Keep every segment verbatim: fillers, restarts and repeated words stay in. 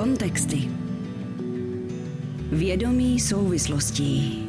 Kontexty. Vědomí souvislostí.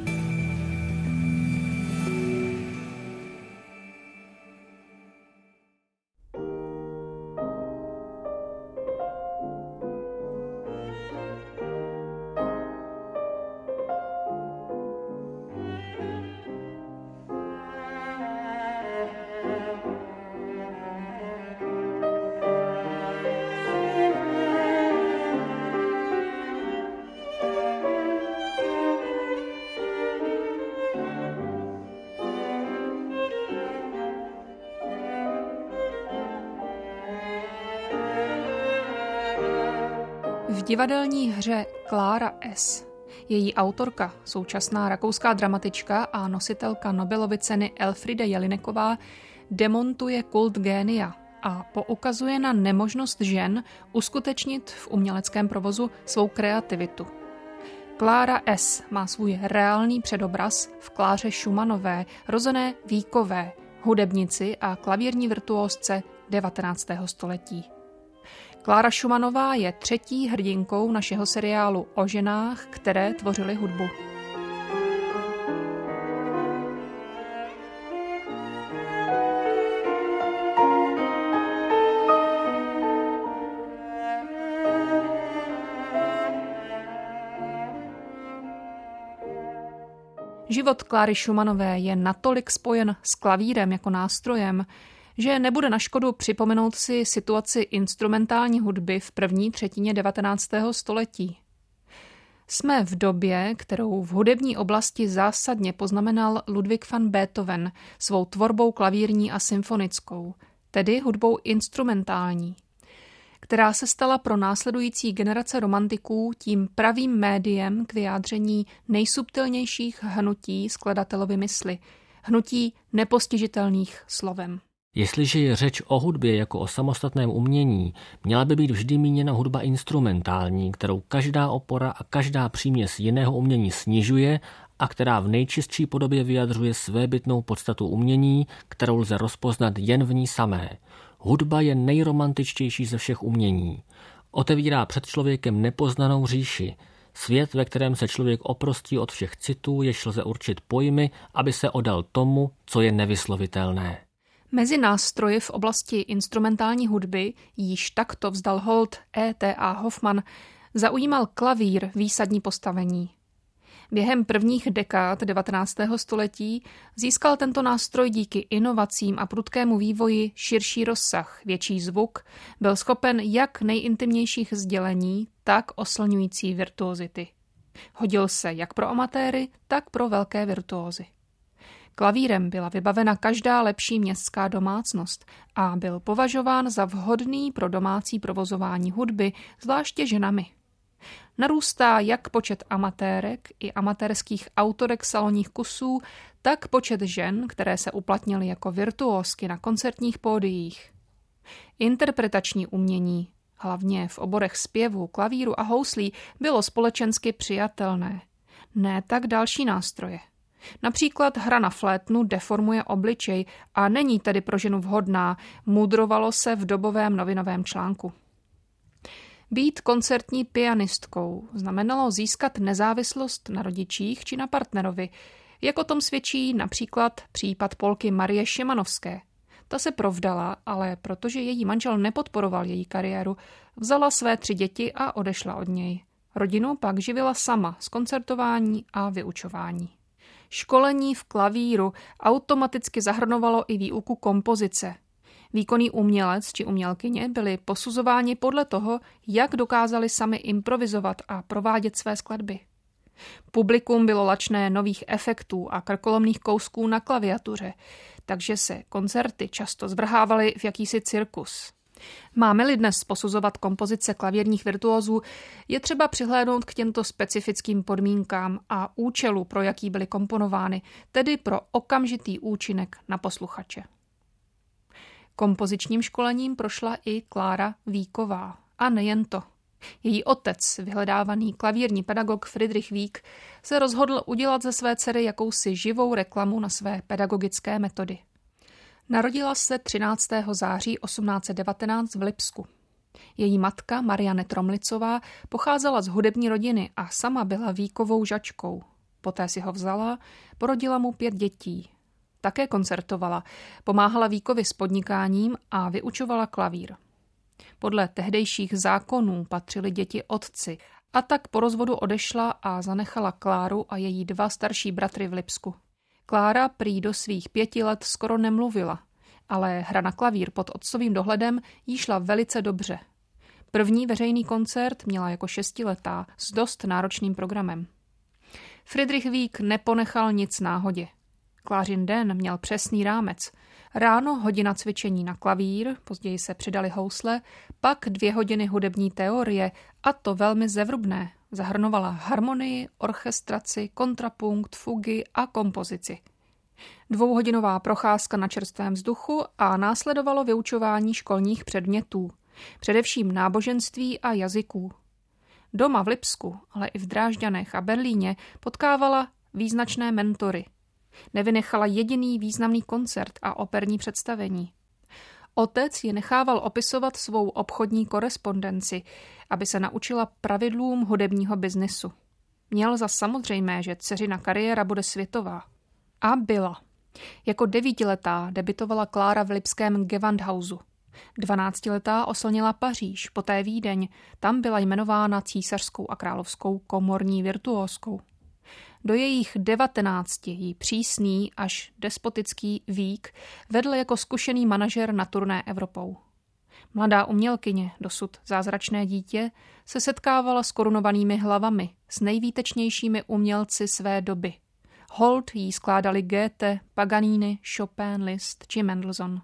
V divadelní hře Klára S. její autorka, současná rakouská dramatička a nositelka Nobelovy ceny Elfriede Jelineková, demontuje kult génia a poukazuje na nemožnost žen uskutečnit v uměleckém provozu svou kreativitu. Klára S. má svůj reálný předobraz v Kláře Schumannové, rozené Víkové, hudebnici a klavírní virtuózce devatenáctého století. Klára Schumannová je třetí hrdinkou našeho seriálu o ženách, které tvořily hudbu. Život Kláry Schumannové je natolik spojen s klavírem jako nástrojem, že nebude na škodu připomenout si situaci instrumentální hudby v první třetině devatenáctého století. Jsme v době, kterou v hudební oblasti zásadně poznamenal Ludwig van Beethoven svou tvorbou klavírní a symfonickou, tedy hudbou instrumentální, která se stala pro následující generace romantiků tím pravým médiem k vyjádření nejsubtilnějších hnutí skladatelovy mysli, hnutí nepostižitelných slovem. Jestliže je řeč o hudbě jako o samostatném umění, měla by být vždy míněna hudba instrumentální, kterou každá opora a každá příměs jiného umění snižuje a která v nejčistší podobě vyjadřuje svébytnou podstatu umění, kterou lze rozpoznat jen v ní samé. Hudba je nejromantičtější ze všech umění. Otevírá před člověkem nepoznanou říši. Svět, ve kterém se člověk oprostí od všech citů, jež lze určit pojmy, aby se odal tomu, co je nevyslovitelné. Mezi nástroji v oblasti instrumentální hudby, již takto vzdal hold E T A Hoffmann, zaujímal klavír výsadní postavení. Během prvních dekád devatenáctého století získal tento nástroj díky inovacím a prudkému vývoji širší rozsah, větší zvuk, byl schopen jak nejintimnějších sdělení, tak oslňující virtuozity. Hodil se jak pro amatéry, tak pro velké virtuózy. Klavírem byla vybavena každá lepší městská domácnost a byl považován za vhodný pro domácí provozování hudby, zvláště ženami. Narůstá jak počet amatérek i amatérských autorek salonních kusů, tak počet žen, které se uplatnily jako virtuózky na koncertních pódiích. Interpretační umění, hlavně v oborech zpěvu, klavíru a houslí, bylo společensky přijatelné. Ne tak další nástroje. Například hra na flétnu deformuje obličej a není tedy pro ženu vhodná, mudrovalo se v dobovém novinovém článku. Být koncertní pianistkou znamenalo získat nezávislost na rodičích či na partnerovi, jak o tom svědčí například případ Polky Marie Šimanovské. Ta se provdala, ale protože její manžel nepodporoval její kariéru, vzala své tři děti a odešla od něj. Rodinu pak živila sama z koncertování a vyučování. Školení v klavíru automaticky zahrnovalo i výuku kompozice. Výkonný umělec či umělkyně byli posuzováni podle toho, jak dokázali sami improvizovat a provádět své skladby. Publikum bylo lačné nových efektů a krkolomných kousků na klaviatuře, takže se koncerty často zvrhávaly v jakýsi cirkus. Máme-li dnes posuzovat kompozice klavírních virtuózů, je třeba přihlédnout k těmto specifickým podmínkám a účelu, pro jaký byly komponovány, tedy pro okamžitý účinek na posluchače. Kompozičním školením prošla i Klára Víková. A nejen to. Její otec, vyhledávaný klavírní pedagog Friedrich Wieck, se rozhodl udělat ze své dcery jakousi živou reklamu na své pedagogické metody. Narodila se třináctého září osmnáct set devatenáct v Lipsku. Její matka Marianne Tromlicová pocházela z hudební rodiny a sama byla Víkovou žačkou. Poté si ho vzala, porodila mu pět dětí. Také koncertovala, pomáhala Víkovi s podnikáním a vyučovala klavír. Podle tehdejších zákonů patřily děti otci a tak po rozvodu odešla a zanechala Kláru a její dva starší bratry v Lipsku. Klára prý do svých pěti let skoro nemluvila, ale hra na klavír pod otcovým dohledem jí šla velice dobře. První veřejný koncert měla jako šestiletá s dost náročným programem. Friedrich Wieck neponechal nic náhodě. Klářin den měl přesný rámec. Ráno hodina cvičení na klavír, později se přidali housle, pak dvě hodiny hudební teorie, a to velmi zevrubné. Zahrnovala harmonii, orchestraci, kontrapunkt, fugy a kompozici. Dvouhodinová procházka na čerstvém vzduchu a následovalo vyučování školních předmětů, především náboženství a jazyků. Doma v Lipsku, ale i v Drážďanech a Berlíně potkávala význačné mentory. Nevynechala jediný významný koncert a operní představení. Otec ji nechával opisovat svou obchodní korespondenci, aby se naučila pravidlům hudebního biznesu. Měl za samozřejmé, že dceřina kariéra bude světová. A byla. Jako devítiletá debitovala Klára v lipském Gewandhausu. Dvanáctiletá oslnila Paříž, poté Vídeň, tam byla jmenována císařskou a královskou komorní virtuóskou. Do jejich devatenácti jí přísný až despotický Wieck vedl jako zkušený manažer na turné Evropou. Mladá umělkyně, dosud zázračné dítě, se setkávala s korunovanými hlavami, s nejvýtečnějšími umělci své doby. Hold jí skládali Goethe, Paganini, Chopin, Liszt či Mendelssohn.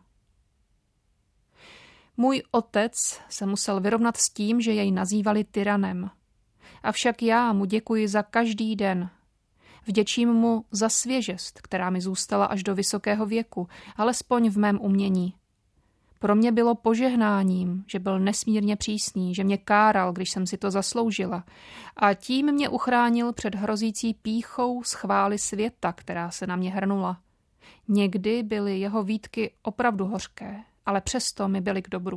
Můj otec se musel vyrovnat s tím, že jej nazývali tyranem. Avšak já mu děkuji za každý den. Vděčím mu za svěžest, která mi zůstala až do vysokého věku, alespoň v mém umění. Pro mě bylo požehnáním, že byl nesmírně přísný, že mě káral, když jsem si to zasloužila, a tím mě uchránil před hrozící pýchou z chvály světa, která se na mě hrnula. Někdy byly jeho výtky opravdu hořké, ale přesto mi byly k dobru.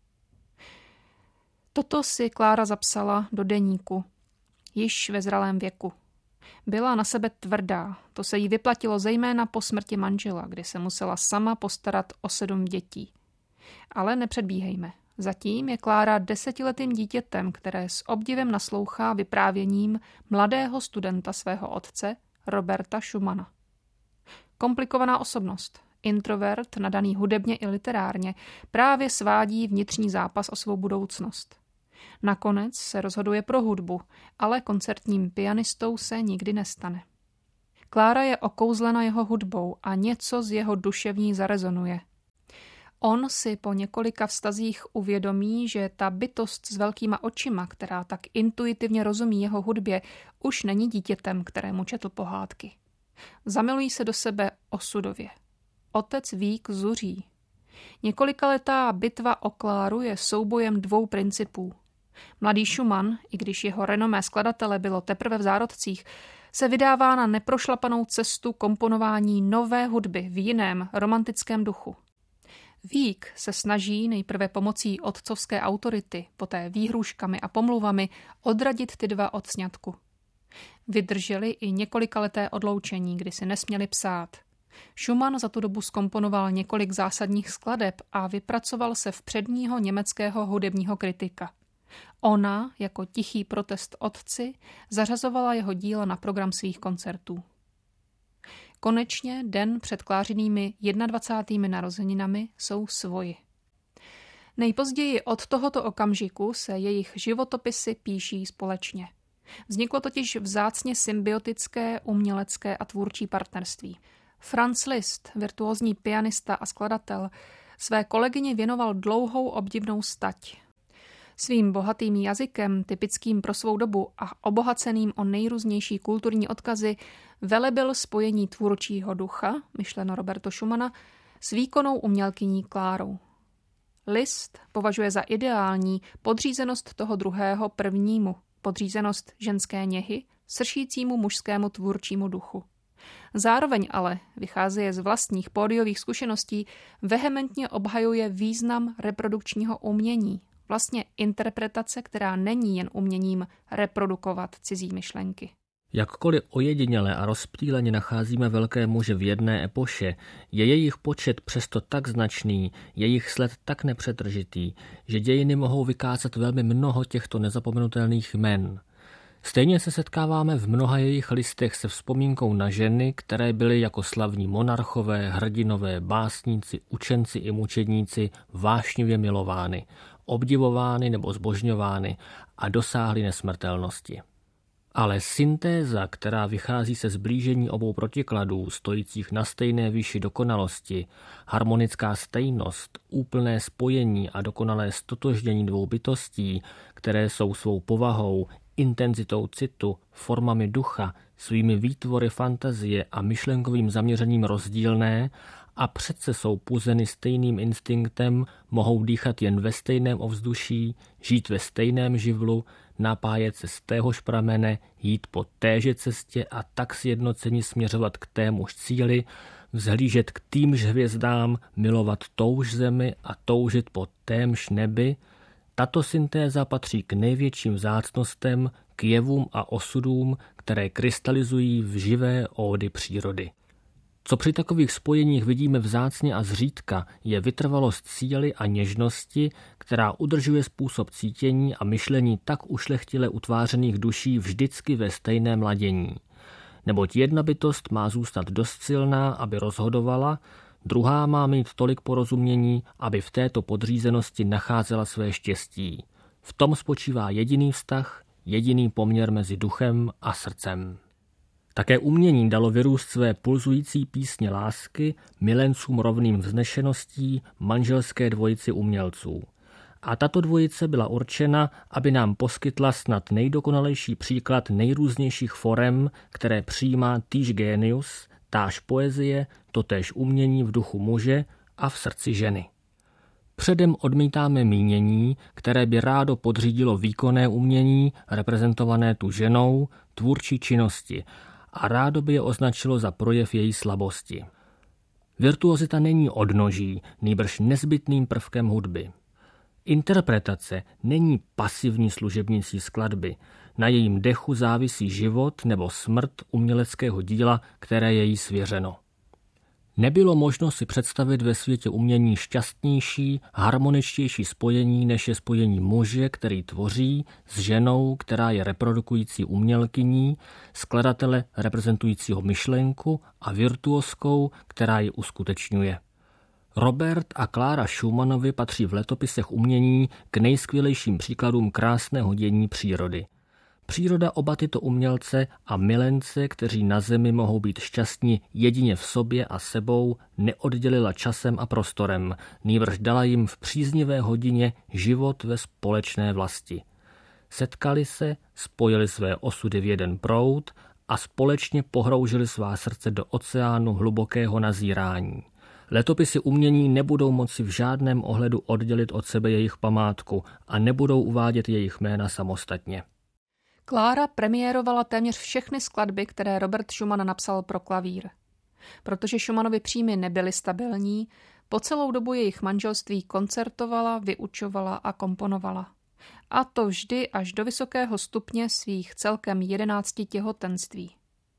Toto si Klára zapsala do deníku, již ve zralém věku. Byla na sebe tvrdá, to se jí vyplatilo zejména po smrti manžela, kdy se musela sama postarat o sedm dětí. Ale nepředbíhejme. Zatím je Klára desetiletým dítětem, které s obdivem naslouchá vyprávěním mladého studenta svého otce, Roberta Schumana. Komplikovaná osobnost, introvert, nadaný hudebně i literárně, právě svádí vnitřní zápas o svou budoucnost. Nakonec se rozhoduje pro hudbu, ale koncertním pianistou se nikdy nestane. Klára je okouzlena jeho hudbou a něco z jeho duševní zarezonuje. On si po několika vztazích uvědomí, že ta bytost s velkýma očima, která tak intuitivně rozumí jeho hudbě, už není dítětem, kterému četl pohádky. Zamilují se do sebe osudově. Otec Wieck zuří. Několikaletá bitva o Kláru je soubojem dvou principů. Mladý Schumann, i když jeho renomé skladatele bylo teprve v zárodcích, se vydává na neprošlapanou cestu komponování nové hudby v jiném romantickém duchu. Wieck se snaží nejprve pomocí otcovské autority, poté výhrůžkami a pomluvami odradit ty dva od sňatku. Vydrželi i několikaleté odloučení, kdy si nesměli psát. Schumann za tu dobu zkomponoval několik zásadních skladeb a vypracoval se v předního německého hudebního kritika. Ona, jako tichý protest otci, zařazovala jeho díla na program svých koncertů. Konečně den před Klářinými jednadvacátými narozeninami jsou svoji. Nejpozději od tohoto okamžiku se jejich životopisy píší společně. Vzniklo totiž vzácně symbiotické umělecké a tvůrčí partnerství. Franz Liszt, virtuózní pianista a skladatel, své kolegyni věnoval dlouhou obdivnou stať. Svým bohatým jazykem, typickým pro svou dobu a obohaceným o nejrůznější kulturní odkazy, velebil spojení tvůrčího ducha, myšleno Roberto Schumana, s výkonnou umělkyní Klárou. Liszt považuje za ideální podřízenost toho druhého prvnímu, podřízenost ženské něhy, sršícímu mužskému tvůrčímu duchu. Zároveň ale, vycházeje z vlastních pódiových zkušeností, vehementně obhajuje význam reprodukčního umění, Vlastně interpretace, která není jen uměním reprodukovat cizí myšlenky. Jakkoliv ojediněle a rozptýleně nacházíme velké muže v jedné epoše, je jejich počet přesto tak značný, jejich sled tak nepřetržitý, že dějiny mohou vykázat velmi mnoho těchto nezapomenutelných jmen. Stejně se setkáváme v mnoha jejich listech se vzpomínkou na ženy, které byly jako slavní monarchové, hrdinové, básníci, učenci i mučedníci vášnivě milovány, obdivovány nebo zbožňovány a dosáhly nesmrtelnosti. Ale syntéza, která vychází se zblížení obou protikladů, stojících na stejné výši dokonalosti, harmonická stejnost, úplné spojení a dokonalé stotožnění dvou bytostí, které jsou svou povahou, intenzitou citu, formami ducha, svými výtvory fantazie a myšlenkovým zaměřením rozdílné a přece jsou puzeny stejným instinktem, mohou dýchat jen ve stejném ovzduší, žít ve stejném živlu, napájet se z téhož pramene, jít po téže cestě a tak sjednoceni směřovat k témuž cíli, vzhlížet k týmž hvězdám, milovat touž zemi a toužit po témž nebi, tato syntéza patří k největším vzácnostem, k jevům a osudům, které krystalizují v živé ódy přírody. Co při takových spojeních vidíme vzácně a zřídka, je vytrvalost síly a něžnosti, která udržuje způsob cítění a myšlení tak ušlechtile utvářených duší vždycky ve stejném ladění. Neboť jedna bytost má zůstat dost silná, aby rozhodovala, druhá má mít tolik porozumění, aby v této podřízenosti nacházela své štěstí. V tom spočívá jediný vztah, jediný poměr mezi duchem a srdcem. Také umění dalo vyrůst své pulzující písně lásky milencům rovným vznešeností manželské dvojici umělců. A tato dvojice byla určena, aby nám poskytla snad nejdokonalejší příklad nejrůznějších forem, které přijímá týž génius, táž poezie, totéž umění v duchu muže a v srdci ženy. Předem odmítáme mínění, které by rádo podřídilo výkonné umění, reprezentované tu ženou, tvůrčí činnosti, a rádo by je označilo za projev její slabosti. Virtuozita není odnoží, nýbrž nezbytným prvkem hudby. Interpretace není pasivní služebnicí skladby, na jejím dechu závisí život nebo smrt uměleckého díla, které je jí svěřeno. Nebylo možno si představit ve světě umění šťastnější, harmoničtější spojení, než je spojení muže, který tvoří, s ženou, která je reprodukující umělkyní, skladatele reprezentujícího myšlenku a virtuoskou, která ji uskutečňuje. Robert a Klára Schumannovi patří v letopisech umění k nejskvělejším příkladům krásného dění přírody. Příroda oba tyto umělce a milence, kteří na zemi mohou být šťastní jedině v sobě a sebou, neoddělila časem a prostorem, nýbrž dala jim v příznivé hodině život ve společné vlasti. Setkali se, spojili své osudy v jeden proud a společně pohroužili svá srdce do oceánu hlubokého nazírání. Letopisy umění nebudou moci v žádném ohledu oddělit od sebe jejich památku a nebudou uvádět jejich jména samostatně. Klára premiérovala téměř všechny skladby, které Robert Schumann napsal pro klavír. Protože Schumannovy příjmy nebyly stabilní, po celou dobu jejich manželství koncertovala, vyučovala a komponovala. A to vždy až do vysokého stupně svých celkem jedenácti těhotenství.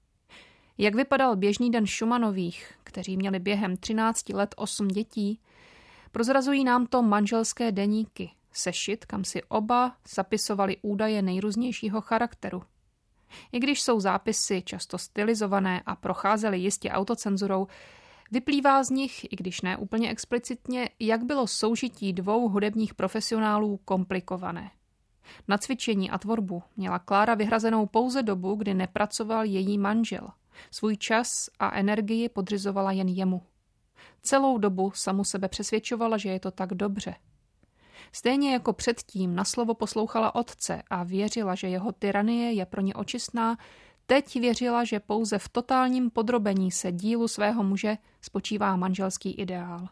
Jak vypadal běžný den Schumannových, kteří měli během třinácti let osm dětí, prozrazují nám to manželské deníky, sešit, kam si oba zapisovali údaje nejrůznějšího charakteru. I když jsou zápisy často stylizované a procházely jistě autocenzurou, vyplývá z nich, i když ne úplně explicitně, jak bylo soužití dvou hudebních profesionálů komplikované. Na cvičení a tvorbu měla Klára vyhrazenou pouze dobu, kdy nepracoval její manžel. Svůj čas a energii podřizovala jen jemu. Celou dobu samu sebe přesvědčovala, že je to tak dobře. Stejně jako předtím na slovo poslouchala otce a věřila, že jeho tyranie je pro ně očistná, teď věřila, že pouze v totálním podrobení se dílu svého muže spočívá manželský ideál.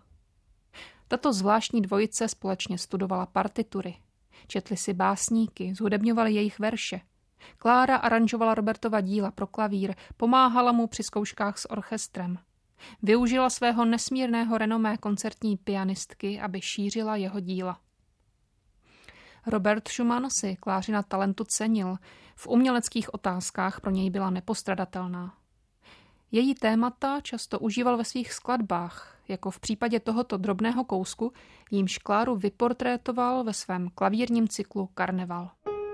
Tato zvláštní dvojice společně studovala partitury. Četli si básníky, zhudebňovali jejich verše. Klára aranžovala Robertova díla pro klavír, pomáhala mu při zkouškách s orchestrem. Využila svého nesmírného renomé koncertní pianistky, aby šířila jeho díla. Robert Schumann si Klářina talentu cenil, v uměleckých otázkách pro něj byla nepostradatelná. Její témata často užíval ve svých skladbách, jako v případě tohoto drobného kousku, jímž Kláru vyportrétoval ve svém klavírním cyklu Karneval.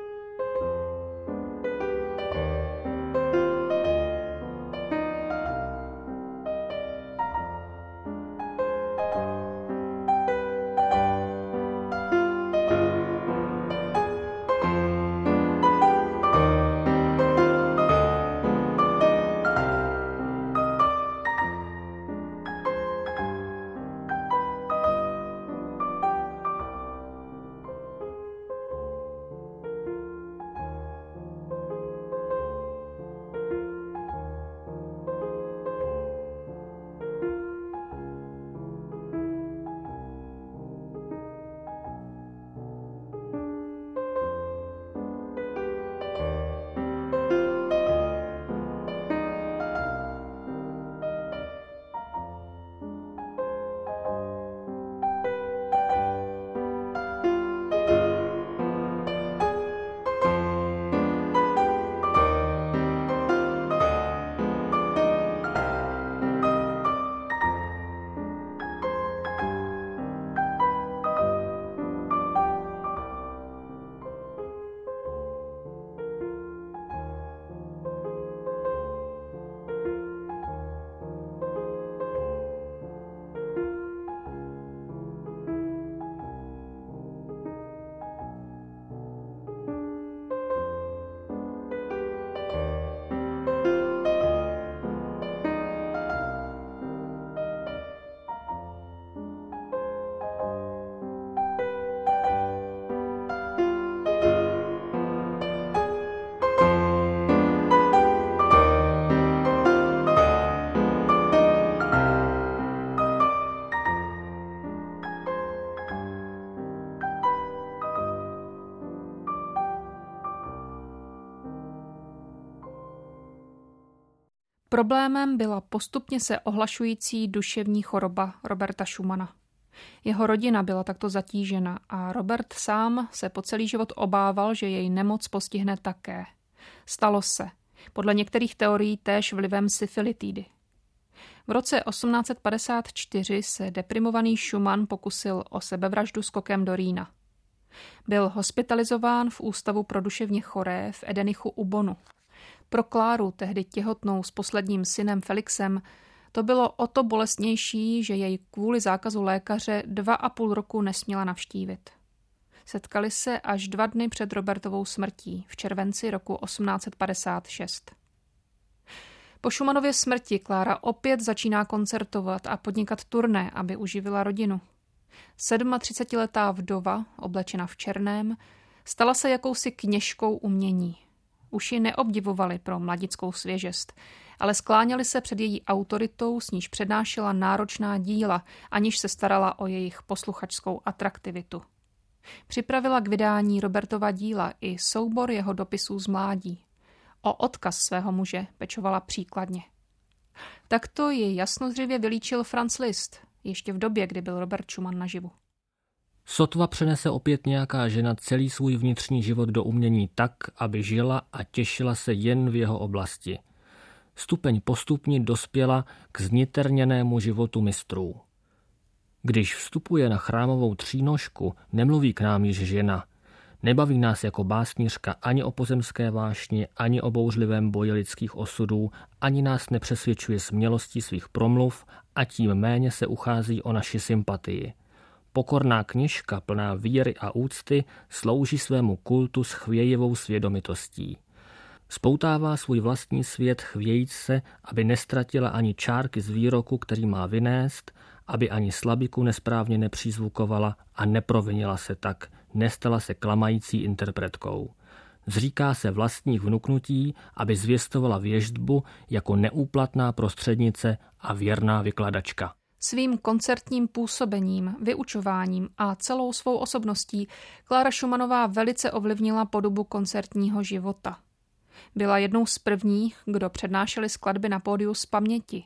Problémem byla postupně se ohlašující duševní choroba Roberta Schumana. Jeho rodina byla takto zatížena a Robert sám se po celý život obával, že jej nemoc postihne také. Stalo se. Podle některých teorií též vlivem syfilitidy. V roce osmnáct set padesát čtyři se deprimovaný Schumann pokusil o sebevraždu skokem do Rýna. Byl hospitalizován v ústavu pro duševně choré v Edenichu u Bonnu. Pro Kláru, tehdy těhotnou s posledním synem Felixem, to bylo o to bolestnější, že jej kvůli zákazu lékaře dva a půl roku nesměla navštívit. Setkali se až dva dny před Robertovou smrtí, v červenci roku osmnáct set padesát šest. Po Schumannově smrti Klára opět začíná koncertovat a podnikat turné, aby uživila rodinu. sedmatřicetiletá vdova, oblečena v černém, stala se jakousi kněžkou umění. Už ji neobdivovali pro mladickou svěžest, ale skláněli se před její autoritou, s níž přednášela náročná díla, aniž se starala o jejich posluchačskou atraktivitu. Připravila k vydání Robertova díla i soubor jeho dopisů z mládí. O odkaz svého muže pečovala příkladně. Takto ji jasnozřivě vylíčil Franz Liszt, ještě v době, kdy byl Robert Schumann naživu. Sotva přenese opět nějaká žena celý svůj vnitřní život do umění tak, aby žila a těšila se jen v jeho oblasti. Stupeň postupně dospěla k zniterněnému životu mistrů. Když vstupuje na chrámovou třínožku, nemluví k nám již žena. Nebaví nás jako básnířka ani o pozemské vášni, ani o bouřlivém boji lidských osudů, ani nás nepřesvědčuje smělostí svých promluv a tím méně se uchází o naši sympatii. Pokorná kněžka plná víry a úcty slouží svému kultu s chvějivou svědomitostí. Spoutává svůj vlastní svět chvějíc se, aby nestratila ani čárky z výroku, který má vynést, aby ani slabiku nesprávně nepřízvukovala a neprovinila se tak, nestala se klamající interpretkou. Zříká se vlastních vnuknutí, aby zvěstovala věštbu jako neúplatná prostřednice a věrná vykladačka. Svým koncertním působením, vyučováním a celou svou osobností Klára Schumannová velice ovlivnila podobu koncertního života. Byla jednou z prvních, kdo přednášeli skladby na pódiu z paměti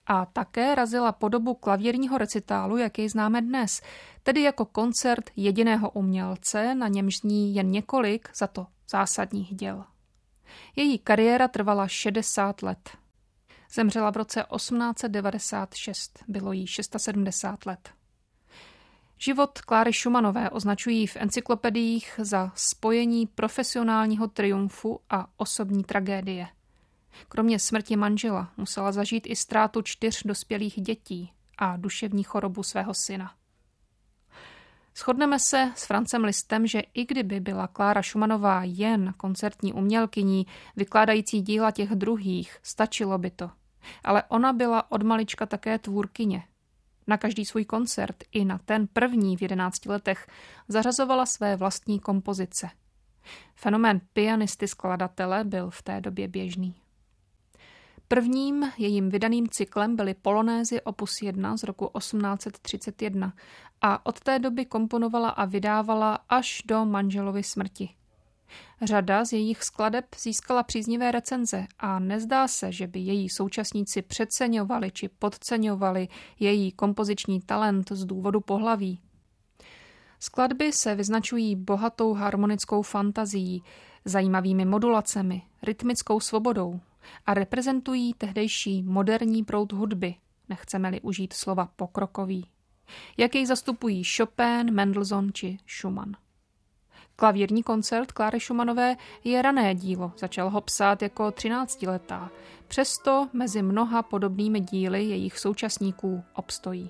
a také razila podobu klavírního recitálu, jak jej známe dnes, tedy jako koncert jediného umělce, na němž zní jen několik za to zásadních děl. Její kariéra trvala šedesát let. Zemřela v roce osmnáct set devadesát šest, bylo jí sedmdesát šest let. Život Kláry Schumannové označují v encyklopediích za spojení profesionálního triumfu a osobní tragédie. Kromě smrti manžela musela zažít i ztrátu čtyř dospělých dětí a duševní chorobu svého syna. Shodneme se s Francem Listem, že i kdyby byla Klára Schumannová jen koncertní umělkyní, vykládající díla těch druhých, stačilo by to. Ale ona byla od malička také tvůrkyně. Na každý svůj koncert, i na ten první v jedenácti letech, zařazovala své vlastní kompozice. Fenomén pianisty skladatele byl v té době běžný. Prvním jejím vydaným cyklem byly polonézy opus jedna z roku osmnáct set třicet jedna a od té doby komponovala a vydávala až do manželovy smrti. Řada z jejich skladeb získala příznivé recenze a nezdá se, že by její současníci přeceňovali či podceňovali její kompoziční talent z důvodu pohlaví. Skladby se vyznačují bohatou harmonickou fantazií, zajímavými modulacemi, rytmickou svobodou a reprezentují tehdejší moderní proud hudby, nechceme-li užít slova pokrokový, jak jej zastupují Chopin, Mendelssohn či Schumann. Klavírní koncert Kláry Schumannové je rané dílo, začal ho psát jako třináctiletá, přesto mezi mnoha podobnými díly jejich současníků obstojí.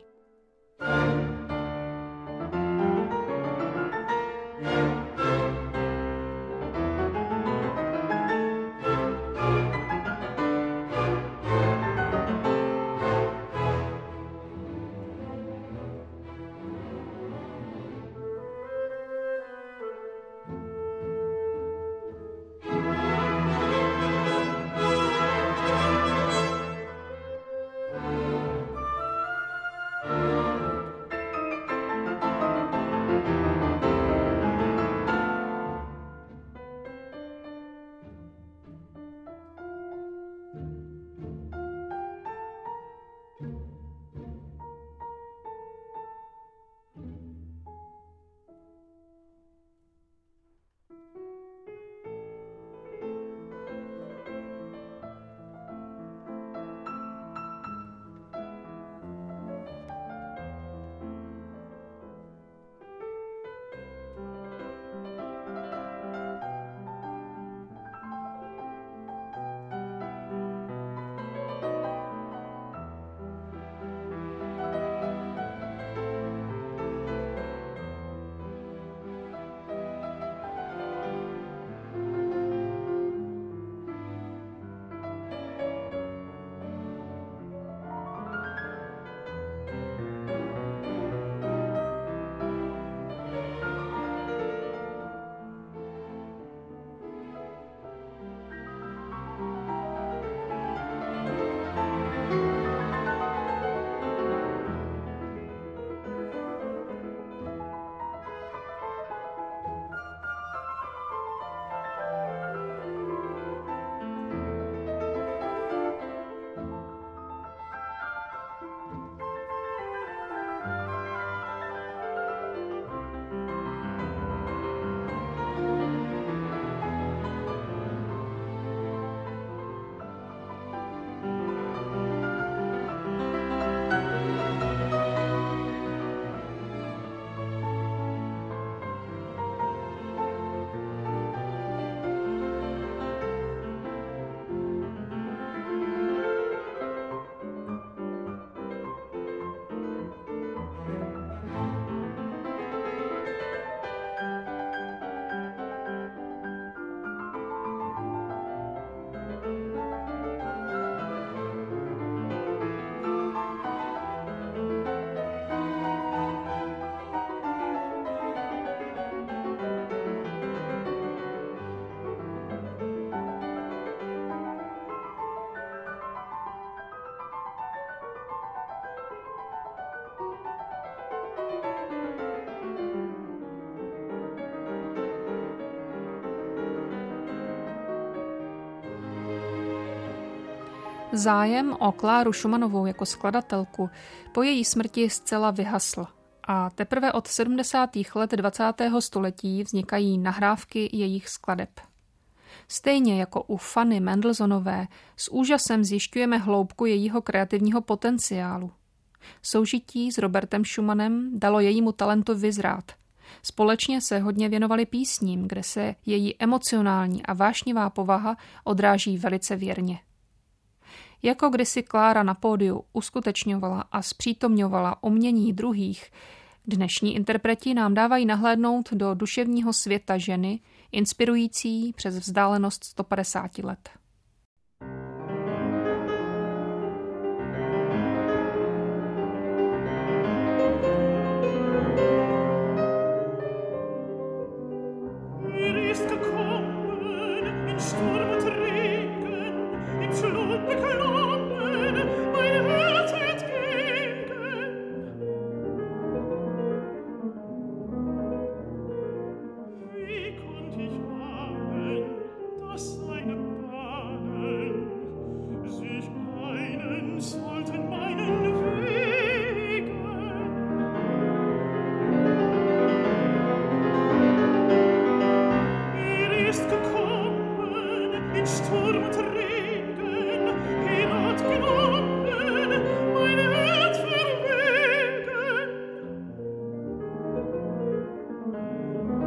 Zájem o Kláru Schumannovou jako skladatelku po její smrti zcela vyhasl a teprve od sedmdesátých let dvacátého století vznikají nahrávky jejich skladeb. Stejně jako u Fanny Mendelssohnové s úžasem zjišťujeme hloubku jejího kreativního potenciálu. Soužití s Robertem Schumannem dalo jejímu talentu vyzrát. Společně se hodně věnovali písním, kde se její emocionální a vášnivá povaha odráží velice věrně. Jako kdysi Klára na pódiu uskutečňovala a zpřítomňovala umění druhých, dnešní interpreti nám dávají nahlédnout do duševního světa ženy, inspirující přes vzdálenost sto padesát let.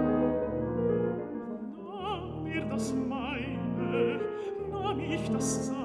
Das meine, nahm ich das